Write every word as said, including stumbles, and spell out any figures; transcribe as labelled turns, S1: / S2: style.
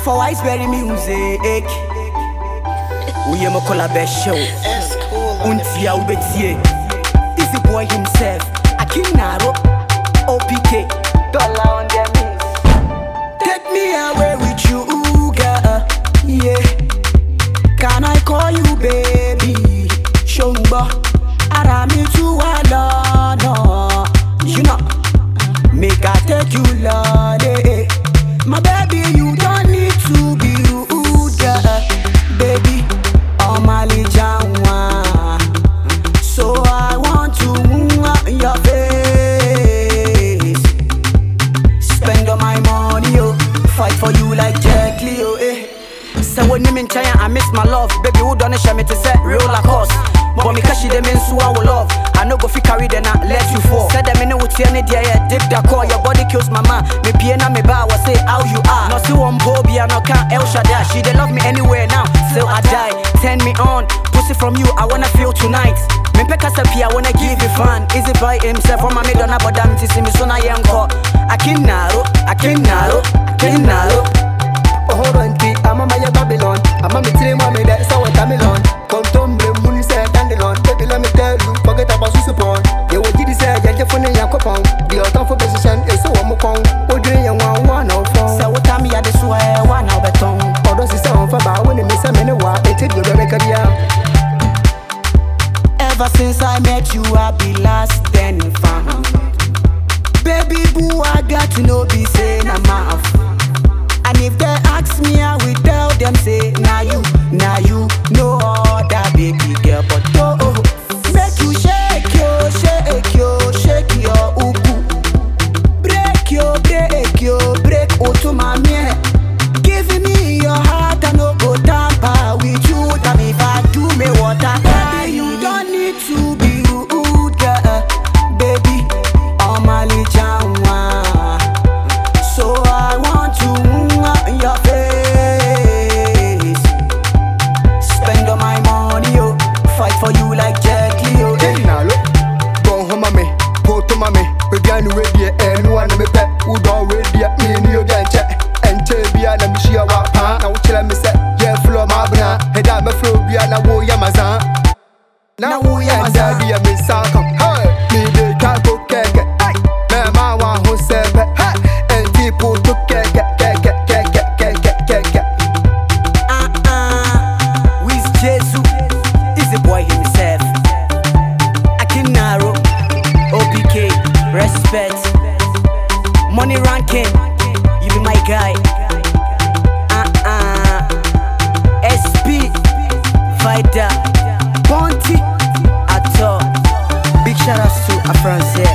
S1: for Iceberry music. We am a collab show. Untia ubetie. Easy boy himself. Akinaro. O P K. Dollar on their knees. Take me away with you, girl. Yeah. Can I call you baby? Shomba. Arami to a no. You know. Make I take you lolly. My baby, you don't need to be rude, girl. Baby, oh my lijanwa. So I want to move in your face. Spend all my money, oh. Fight for you like Jet Leo, eh. So when you in China, I miss my love. Baby, who done it, show me to set real like us. But me cash them in so I will love. I no go fi carry them and let you fall. Said them in no with any day, yeah, dip that call. Your body kills my man. Me piena me ba was say how you are. No see one bobby and no can't El Shaddai. She they love me anywhere now, still I die. Turn me on, pussy from you, I wanna feel tonight. Me peka sepi, I wanna give you fun. Easy by himself, from my mid on a bodam to see me so na yanko. I can narrow, I can narrow, I can narrow.
S2: Oh, hold on, T, I'm a Maya Babylon. I'm a mitri mommy that's our Tamilon. Contom, Moon said, Dandelion. Baby, let me tell you, forget about Susupon. You will get this edge, and you're funny, Yakopon. The author for position is so amokon. What do you want one of four?
S1: So, what time you had this way, one of beton.
S2: Or does it sound for about when you miss a minute? What it did you make a year?
S1: Ever since I met you, I've been lost and found. Baby, boo, I got to know, be saying I'm off. And if they ask me, I will tell them, say, nah you, nah you, no other baby girl, but oh, oh. Make you shake yo, shake yo, shake your ubu. Break yo, break yo, break auto mamie. Give me your heart and no go tamper with you. Tell me if I do me what I can. You don't need to be rude, girl, baby. Oh my lijanwa. So I want to in your face. Spend all my money, oh. Fight for you like Jet Leo.
S2: Hey, now look. Go home, mommy. Go to mommy. We can't wait here. And one of me pet. Who don't wait here. Me and you can check. And tell me I'm a share what pa. Now chill me say. Yeah, flow my bra. Head out my flow. Be a na wo yamazan. Now wo yamazan. Be a miss out. Hey, me the can't go keke. Hey, man, my one who said hey. And people to keke.
S1: Respect, money ranking, you be my guy. Uh-uh, S P, Fighter, Ponty, Ato. Big shout outs to a France here.